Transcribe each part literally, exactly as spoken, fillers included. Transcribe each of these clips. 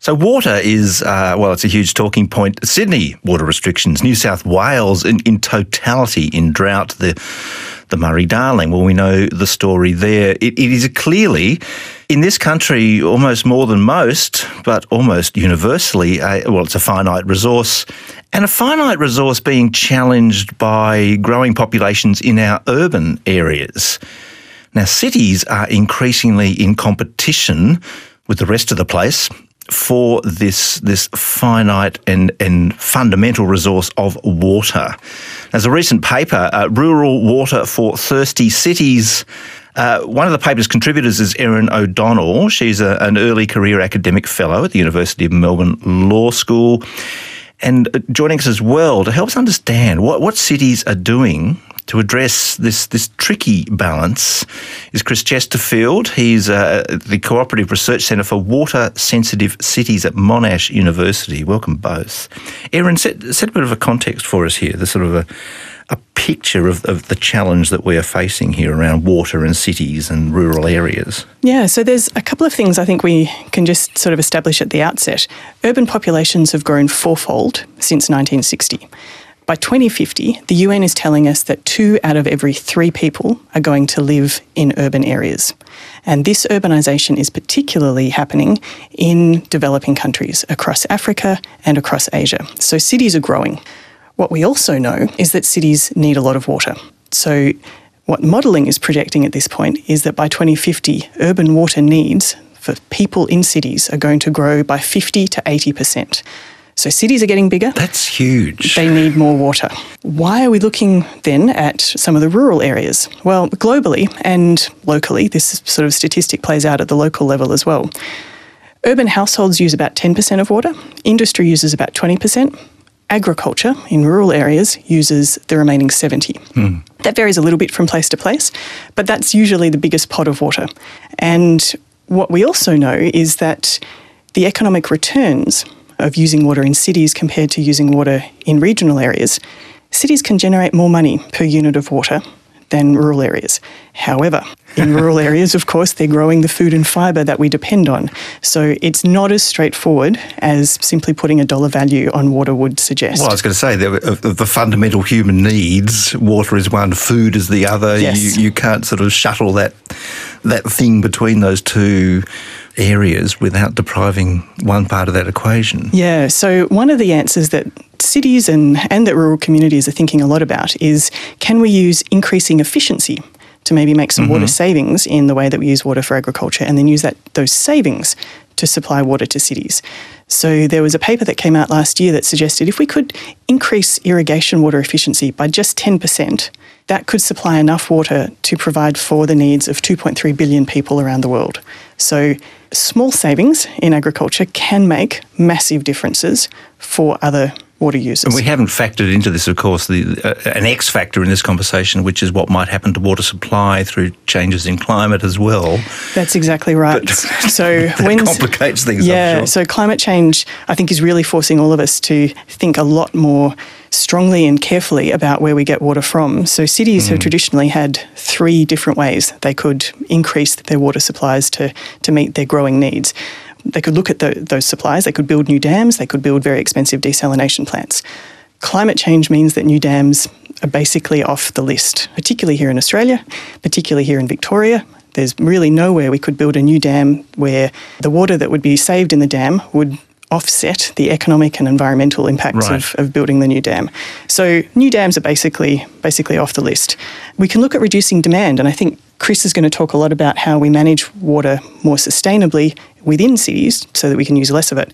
So water is, uh, well, it's a huge talking point. Sydney, water restrictions. New South Wales, in, in totality, in drought. The the Murray-Darling, well, we know the story there. It, it is clearly, in this country, almost more than most, but almost universally, a, well, it's a finite resource. And a finite resource being challenged by growing populations in our urban areas. Now, cities are increasingly in competition with the rest of the place for this this finite and, and fundamental resource of water. There's a recent paper, uh, Rural Water for Thirsty Cities. Uh, one of the paper's contributors is Erin O'Donnell. She's a, an early career academic fellow at the University of Melbourne Law School. And joining us as well to help us understand what, what cities are doing to address this this tricky balance is Chris Chesterfield. He's uh, the Cooperative Research Centre for Water Sensitive Cities at Monash University. Welcome both. Erin, set, set a bit of a context for us here, the sort of a, a picture of, of the challenge that we are facing here around water in cities and rural areas. Yeah, so there's a couple of things I think we can just sort of establish at the outset. Urban populations have grown fourfold since nineteen sixty. By twenty fifty, the U N is telling us that two out of every three people are going to live in urban areas. And this urbanisation is particularly happening in developing countries across Africa and across Asia. So cities are growing. What we also know is that cities need a lot of water. So what modelling is projecting at this point is that by twenty fifty, urban water needs for people in cities are going to grow by fifty to eighty percent. So cities are getting bigger. That's huge. They need more water. Why are we looking then at some of the rural areas? Well, globally and locally, this sort of statistic plays out at the local level as well. Urban households use about ten percent of water. Industry uses about twenty percent. Agriculture in rural areas uses the remaining seventy. Hmm. That varies a little bit from place to place, but that's usually the biggest pot of water. And what we also know is that the economic returns of using water in cities compared to using water in regional areas, cities can generate more money per unit of water than rural areas. However, in rural areas, of course, they're growing the food and fibre that we depend on. So it's not as straightforward as simply putting a dollar value on water would suggest. Well, I was going to say, the, of the fundamental human needs, water is one, food is the other. Yes. You, you can't sort of shuttle that that thing between those two areas without depriving one part of that equation. Yeah, so one of the answers that cities and, and that rural communities are thinking a lot about is, can we use increasing efficiency to maybe make some mm-hmm. water savings in the way that we use water for agriculture, and then use that those savings to supply water to cities. So there was a paper that came out last year that suggested if we could increase irrigation water efficiency by just ten percent, that could supply enough water to provide for the needs of two point three billion people around the world. So small savings in agriculture can make massive differences for other water users. And we haven't factored into this, of course, the uh, an X factor in this conversation, which is what might happen to water supply through changes in climate as well. That's exactly right. But so that when complicates things, yeah, I'm sure. So climate change, I think, is really forcing all of us to think a lot more strongly and carefully about where we get water from. So cities mm. have traditionally had three different ways they could increase their water supplies to, to meet their growing needs. They could look at the, those supplies, they could build new dams, they could build very expensive desalination plants. Climate change means that new dams are basically off the list, particularly here in Australia, particularly here in Victoria. There's really nowhere we could build a new dam where the water that would be saved in the dam would offset the economic and environmental impacts right. of, of building the new dam. So new dams are basically basically off the list. We can look at reducing demand, and I think Chris is going to talk a lot about how we manage water more sustainably within cities so that we can use less of it.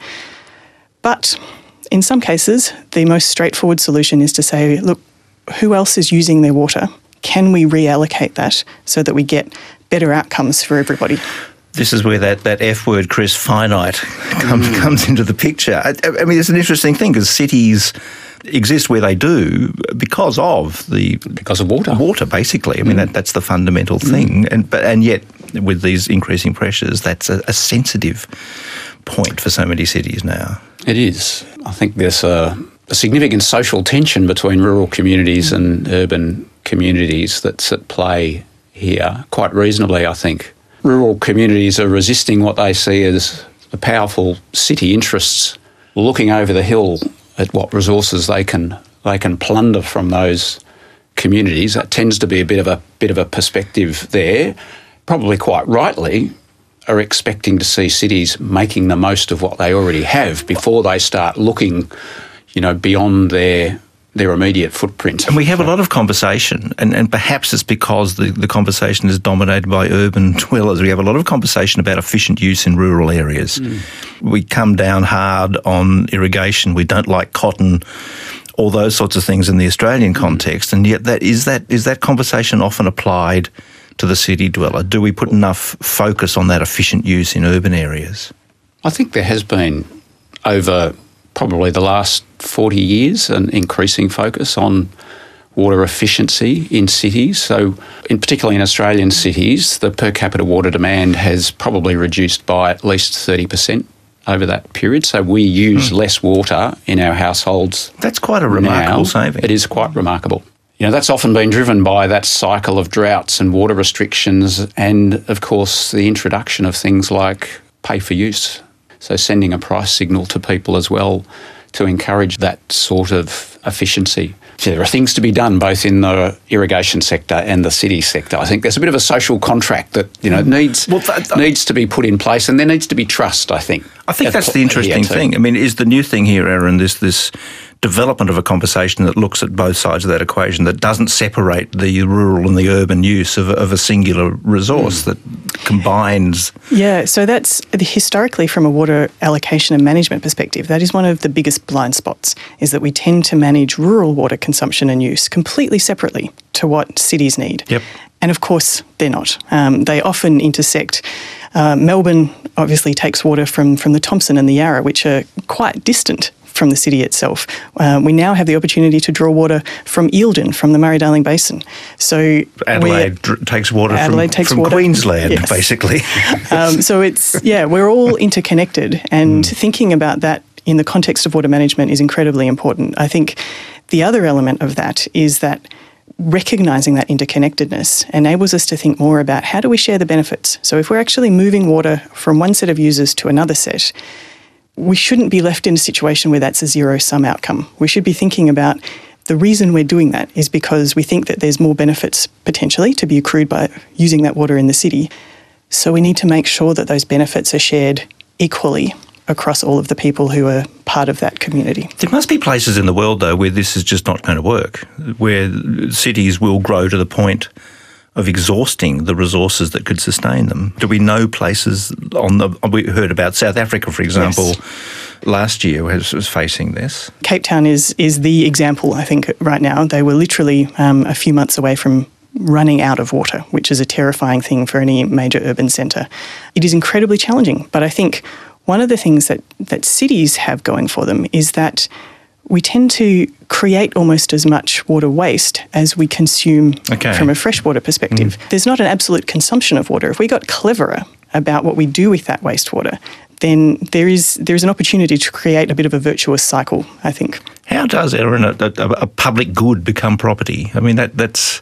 But in some cases, the most straightforward solution is to say, look, who else is using their water? Can we reallocate that so that we get better outcomes for everybody? This is where that, that F word, Chris, finite, comes, mm. comes into the picture. I, I mean, it's an interesting thing because cities exist where they do because of the... Because of water. Water, basically. I mean, mm. that, that's the fundamental thing. Mm. And but and yet, with these increasing pressures, that's a, a sensitive point for so many cities now. It is. I think there's a, a significant social tension between rural communities and urban communities that's at play here, quite reasonably, I think. Rural communities are resisting what they see as the powerful city interests looking over the hill at what resources they can they can plunder from those communities. That tends to be a bit of a bit of a perspective there. Probably quite rightly, are expecting to see cities making the most of what they already have before they start looking, you know, beyond their their immediate footprint. And we have a lot of conversation, and, and perhaps it's because the, the conversation is dominated by urban dwellers. We have a lot of conversation about efficient use in rural areas. Mm. We come down hard on irrigation. We don't like cotton, all those sorts of things in the Australian mm. context, and yet that is that is that conversation often applied to the city dweller? Do we put enough focus on that efficient use in urban areas? I think there has been, over probably the last forty years, an increasing focus on water efficiency in cities. So, in particularly in Australian cities, the per capita water demand has probably reduced by at least thirty percent over that period. So we use mm. less water in our households. That's quite a remarkable now. saving. It is quite remarkable. You know, that's often been driven by that cycle of droughts and water restrictions and, of course, the introduction of things like pay for use. So sending a price signal to people as well to encourage that sort of efficiency. So there are things to be done both in the irrigation sector and the city sector. I think there's a bit of a social contract that, you know, needs well, that, that, needs to be put in place, and there needs to be trust, I think. I think that's the interesting thing. I mean, is the new thing here, Aaron, this this development of a conversation that looks at both sides of that equation, that doesn't separate the rural and the urban use of, of a singular resource, mm. that combines. Yeah, so that's historically, from a water allocation and management perspective, that is one of the biggest blind spots, is that we tend to manage rural water consumption and use completely separately to what cities need. Yep. And of course, they're not. Um, they often intersect. Uh, Melbourne obviously takes water from, from the Thompson and the Yarra, which are quite distant from the city itself. Uh, we now have the opportunity to draw water from Eildon, from the Murray-Darling Basin. So Adelaide dr- takes water Adelaide from, takes from water. Queensland, yes. basically. um, so it's, yeah, we're all interconnected, and mm. thinking about that in the context of water management is incredibly important. I think the other element of that is that recognising that interconnectedness enables us to think more about how do we share the benefits. So if we're actually moving water from one set of users to another set, we shouldn't be left in a situation where that's a zero-sum outcome. We should be thinking about the reason we're doing that is because we think that there's more benefits potentially to be accrued by using that water in the city. So we need to make sure that those benefits are shared equally across all of the people who are part of that community. There must be places in the world, though, where this is just not going to work, where cities will grow to the point of exhausting the resources that could sustain them. Do we know places on the... We heard about South Africa, for example, yes. last year was, was facing this. Cape Town is is the example, I think, right now. They were literally um, a few months away from running out of water, which is a terrifying thing for any major urban centre. It is incredibly challenging, but I think one of the things that, that cities have going for them is that we tend to create almost as much water waste as we consume okay. from a freshwater perspective. Mm. There's not an absolute consumption of water. If we got cleverer about what we do with that wastewater, then there is there's an opportunity to create a bit of a virtuous cycle, I think. How does, Aaron, a, a, a public good become property? I mean, that that's...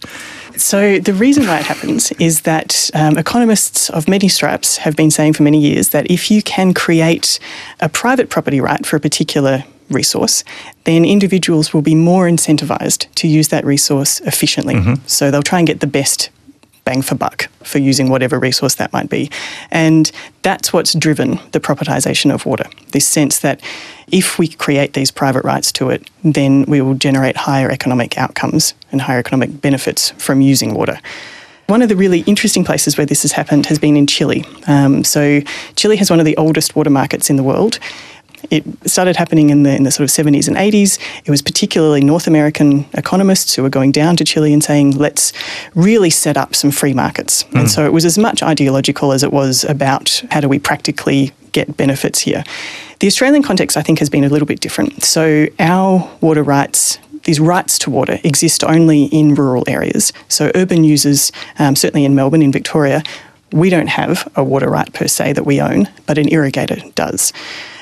So the reason why it happens is that um, economists of many stripes have been saying for many years that if you can create a private property right for a particular resource, then individuals will be more incentivised to use that resource efficiently. Mm-hmm. So they'll try and get the best bang for buck for using whatever resource that might be. And that's what's driven the propertisation of water, this sense that if we create these private rights to it, then we will generate higher economic outcomes and higher economic benefits from using water. One of the really interesting places where this has happened has been in Chile. Um, so Chile has one of the oldest water markets in the world. It started happening in the in the sort of seventies and eighties. It was particularly North American economists who were going down to Chile and saying, let's really set up some free markets. Mm. And so it was as much ideological as it was about how do we practically get benefits here. The Australian context, I think, has been a little bit different. So our water rights, these rights to water, exist only in rural areas. So urban users, um, certainly in Melbourne, in Victoria, we don't have a water right per se that we own, but an irrigator does.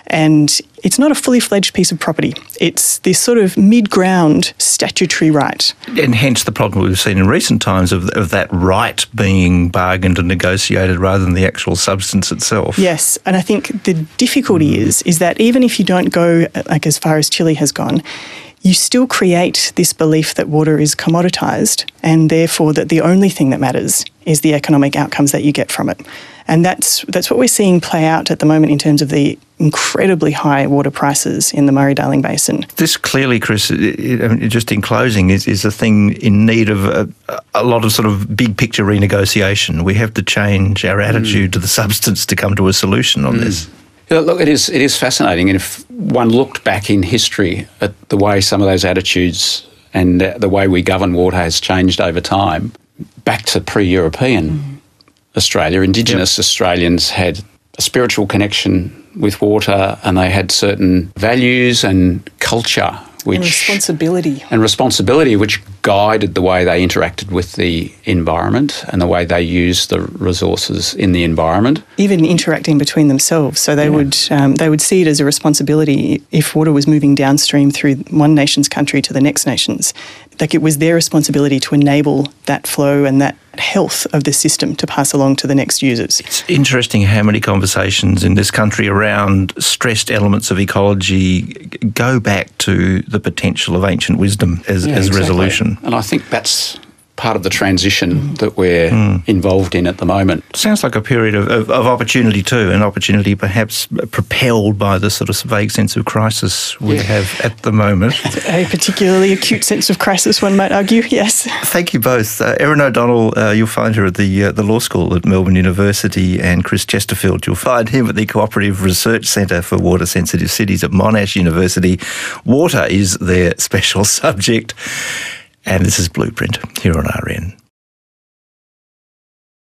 And it's not a fully fledged piece of property. It's this sort of mid-ground statutory right. And hence the problem we've seen in recent times of, of that right being bargained and negotiated rather than the actual substance itself. Yes, and I think the difficulty is, is that even if you don't go like as far as Chile has gone, you still create this belief that water is commoditised and therefore that the only thing that matters is the economic outcomes that you get from it. And that's that's what we're seeing play out at the moment in terms of the incredibly high water prices in the Murray-Darling Basin. This clearly, Chris, just in closing, is, is a thing in need of a, a lot of sort of big picture renegotiation. We have to change our attitude mm. to the substance to come to a solution on mm. this. Yeah, look, it is it is fascinating, and if one looked back in history at the way some of those attitudes and the way we govern water has changed over time, back to pre-European mm. Australia, Indigenous yep. Australians had a spiritual connection with water, and they had certain values and culture, which and responsibility and responsibility, which guided the way they interacted with the environment and the way they used the resources in the environment. Even interacting between themselves, so they yeah. would um, they would see it as a responsibility if water was moving downstream through one nation's country to the next nation's. Like it was their responsibility to enable that flow and that health of the system to pass along to the next users. It's interesting how many conversations in this country around stressed elements of ecology go back to the potential of ancient wisdom as, yeah, as exactly. resolution. And I think that's part of the transition mm. that we're mm. involved in at the moment. Sounds like a period of, of, of opportunity too, an opportunity perhaps propelled by the sort of vague sense of crisis we yeah. have at the moment. A particularly acute sense of crisis, one might argue, yes. Thank you both. Uh, Erin O'Donnell, uh, you'll find her at the, uh, the Law School at Melbourne University, and Chris Chesterfield, you'll find him at the Cooperative Research Centre for Water Sensitive Cities at Monash University. Water is their special subject. And this is Blueprint here on R N.